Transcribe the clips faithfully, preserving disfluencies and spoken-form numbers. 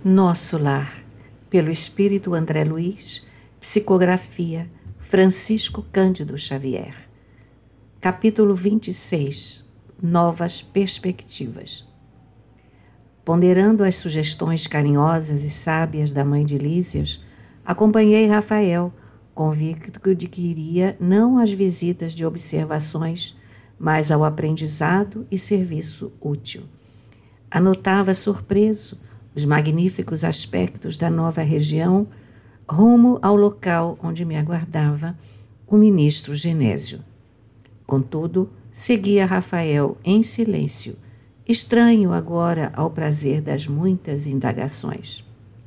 Nosso Lar, pelo Espírito André Luiz, psicografia Francisco Cândido Xavier. Capítulo vinte e seis. Novas perspectivas. Ponderando as sugestões carinhosas e sábias da mãe de Lísias, acompanhei Rafael, convicto de que iria não às visitas de observações, mas ao aprendizado e serviço útil. Anotava surpreso os magníficos aspectos da nova região, rumo ao local onde me aguardava o ministro Genésio. Contudo, seguia Rafael em silêncio, estranho agora ao prazer das muitas indagações.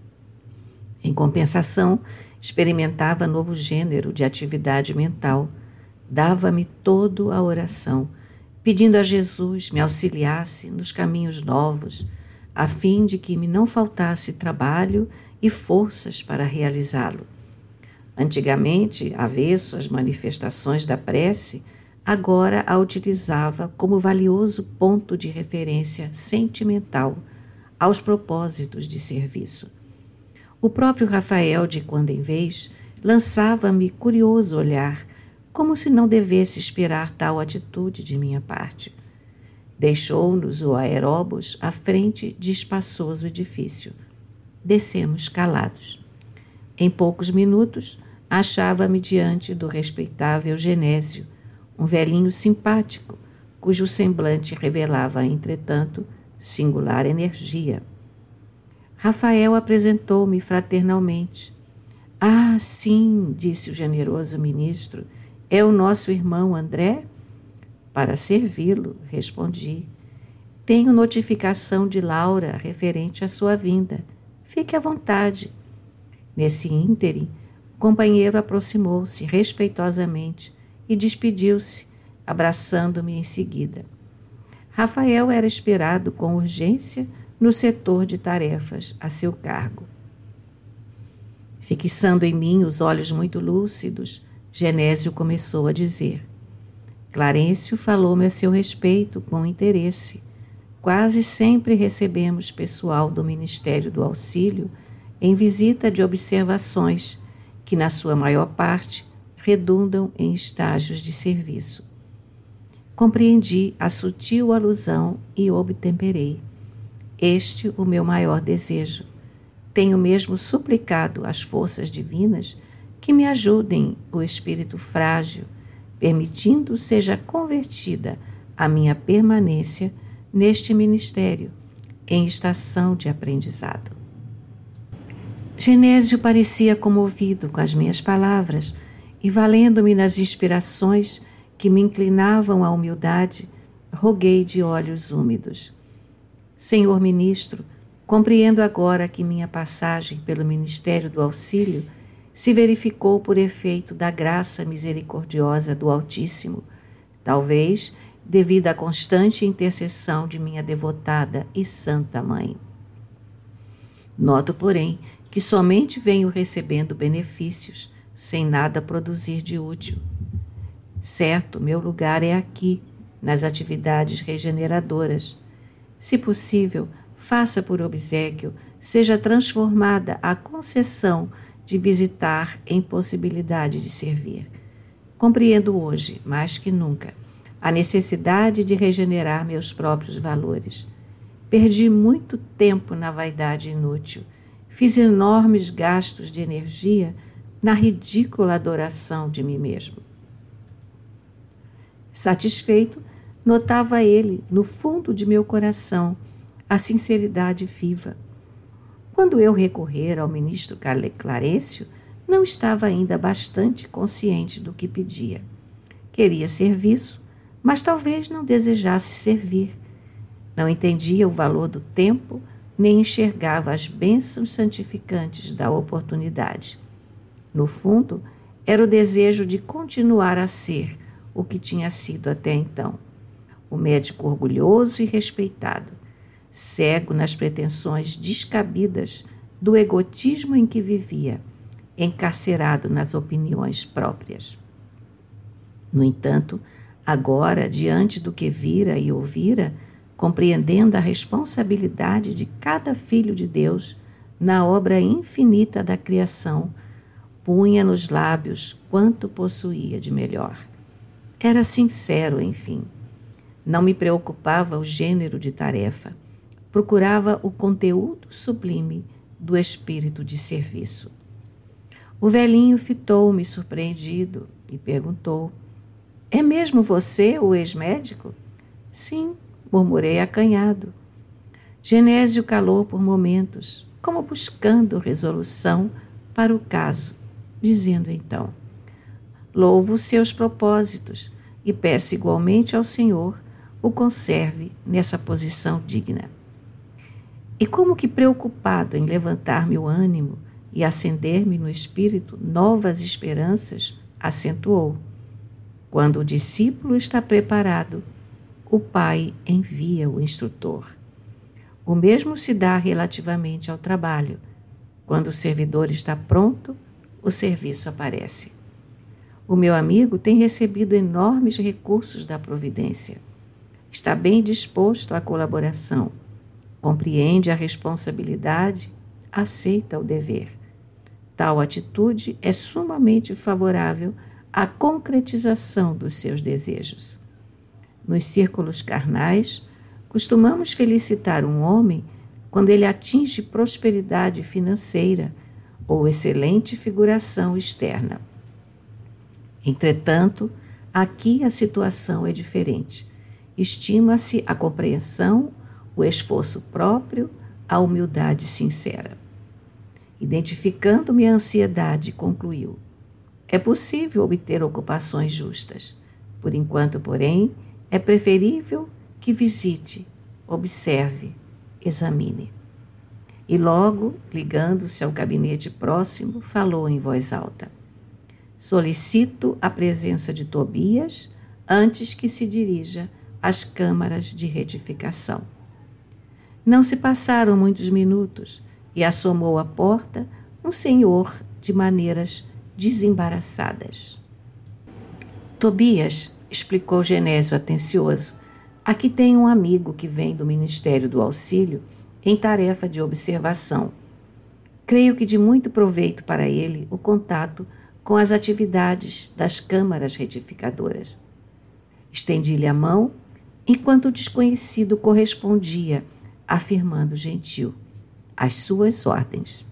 Em compensação, experimentava novo gênero de atividade mental. Dava-me todo a oração, pedindo a Jesus me auxiliasse nos caminhos novos, a fim de que me não faltasse trabalho e forças para realizá-lo. Antigamente, avesso às manifestações da prece, agora a utilizava como valioso ponto de referência sentimental aos propósitos de serviço. O próprio Rafael, de quando em vez, lançava-me curioso olhar, como se não devesse esperar tal atitude de minha parte. Deixou-nos o aeróbus à frente de espaçoso edifício. Descemos calados. Em poucos minutos, achava-me diante do respeitável Genésio, um velhinho simpático, cujo semblante revelava, entretanto, singular energia. Rafael apresentou-me fraternalmente. — Ah, sim, disse o generoso ministro, é o nosso irmão André? Para servi-lo, respondi. Tenho notificação de Laura referente à sua vinda. Fique à vontade. Nesse ínterim, o companheiro aproximou-se respeitosamente e despediu-se, abraçando-me em seguida. Rafael era esperado com urgência no setor de tarefas a seu cargo. Fixando em mim os olhos muito lúcidos, Genésio começou a dizer: Clarencio falou-me a seu respeito com interesse. Quase sempre recebemos pessoal do Ministério do Auxílio em visita de observações, que na sua maior parte redundam em estágios de serviço. Compreendi a sutil alusão e obtemperei. Este o meu maior desejo. Tenho mesmo suplicado às forças divinas que me ajudem o espírito frágil, permitindo seja convertida a minha permanência neste ministério, em estação de aprendizado. Genésio parecia comovido com as minhas palavras e, valendo-me nas inspirações que me inclinavam à humildade, roguei de olhos úmidos. Senhor ministro, compreendo agora que minha passagem pelo Ministério do Auxílio se verificou por efeito da graça misericordiosa do Altíssimo, talvez devido à constante intercessão de minha devotada e santa mãe. Noto, porém, que somente venho recebendo benefícios, sem nada produzir de útil. Certo, meu lugar é aqui, nas atividades regeneradoras. Se possível, faça por obséquio, seja transformada a concessão de visitar em possibilidade de servir. Compreendo hoje, mais que nunca, a necessidade de regenerar meus próprios valores. Perdi muito tempo na vaidade inútil, fiz enormes gastos de energia na ridícula adoração de mim mesmo. Satisfeito, notava ele, no fundo de meu coração, a sinceridade viva. Quando eu recorrer ao ministro Clarencio, não estava ainda bastante consciente do que pedia. Queria serviço, mas talvez não desejasse servir. Não entendia o valor do tempo, nem enxergava as bênçãos santificantes da oportunidade. No fundo, era o desejo de continuar a ser o que tinha sido até então. O médico orgulhoso e respeitado, cego nas pretensões descabidas do egotismo em que vivia, encarcerado nas opiniões próprias. No entanto, agora, diante do que vira e ouvira, compreendendo a responsabilidade de cada filho de Deus, na obra infinita da criação, punha nos lábios quanto possuía de melhor. Era sincero, enfim. Não me preocupava o gênero de tarefa. Procurava o conteúdo sublime do espírito de serviço. O velhinho fitou-me surpreendido e perguntou: é mesmo você o ex-médico? Sim, murmurei acanhado. Genésio calou por momentos, como buscando resolução para o caso, dizendo então: louvo seus propósitos e peço igualmente ao Senhor o conserve nessa posição digna. E como que preocupado em levantar-me o ânimo e acender-me no espírito novas esperanças, acentuou: quando o discípulo está preparado, o Pai envia o instrutor. O mesmo se dá relativamente ao trabalho. Quando o servidor está pronto, o serviço aparece. O meu amigo tem recebido enormes recursos da providência. Está bem disposto à colaboração. Compreende a responsabilidade, aceita o dever. Tal atitude é sumamente favorável à concretização dos seus desejos. Nos círculos carnais, costumamos felicitar um homem quando ele atinge prosperidade financeira ou excelente figuração externa. Entretanto, aqui a situação é diferente. Estima-se a compreensão, o esforço próprio, a humildade sincera. Identificando minha ansiedade, concluiu: é possível obter ocupações justas. Por enquanto, porém, é preferível que visite, observe, examine. E logo, ligando-se ao gabinete próximo, falou em voz alta: solicito a presença de Tobias antes que se dirija às câmaras de retificação. Não se passaram muitos minutos e assomou à porta um senhor de maneiras desembaraçadas. Tobias, explicou Genésio atencioso, aqui tem um amigo que vem do Ministério do Auxílio em tarefa de observação. Creio que de muito proveito para ele o contato com as atividades das câmaras retificadoras. Estendi-lhe a mão, enquanto o desconhecido correspondia, afirmando gentil: às suas ordens.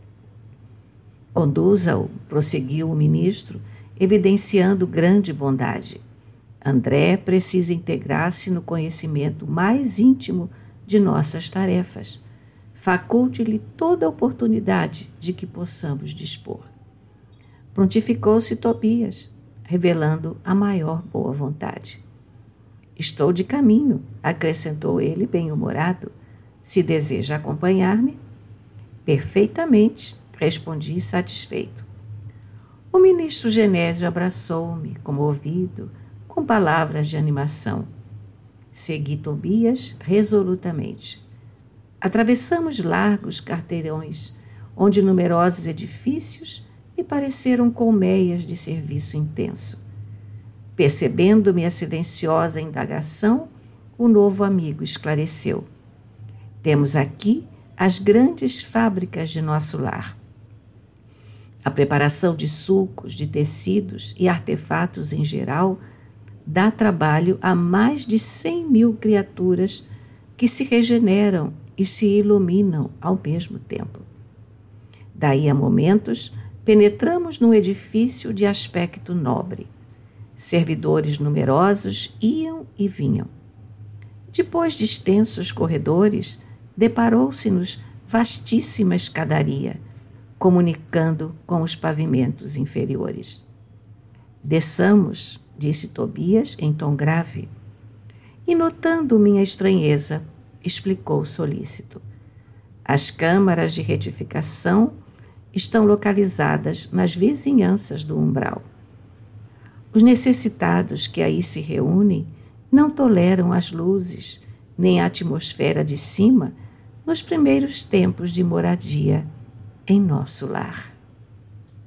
Conduza-o, prosseguiu o ministro, evidenciando grande bondade. André precisa integrar-se no conhecimento mais íntimo de nossas tarefas. Faculte-lhe toda a oportunidade de que possamos dispor. Prontificou-se Tobias, revelando a maior boa vontade. Estou de caminho, acrescentou ele bem-humorado. Se deseja acompanhar-me? Perfeitamente, respondi satisfeito. O ministro Genésio abraçou-me, comovido, com palavras de animação. Segui Tobias resolutamente. Atravessamos largos quarteirões, onde numerosos edifícios me pareceram colmeias de serviço intenso. Percebendo minha silenciosa indagação, o novo amigo esclareceu: temos aqui as grandes fábricas de nosso lar. A preparação de sucos, de tecidos e artefatos em geral dá trabalho a mais de cem mil criaturas que se regeneram e se iluminam ao mesmo tempo. Daí a momentos, penetramos num edifício de aspecto nobre. Servidores numerosos iam e vinham. Depois de extensos corredores, deparou-se-nos vastíssima escadaria, comunicando com os pavimentos inferiores. Desçamos, disse Tobias em tom grave. E notando minha estranheza, explicou solícito: as câmaras de retificação estão localizadas nas vizinhanças do umbral. Os necessitados que aí se reúnem não toleram as luzes nem a atmosfera de cima nos primeiros tempos de moradia em nosso lar.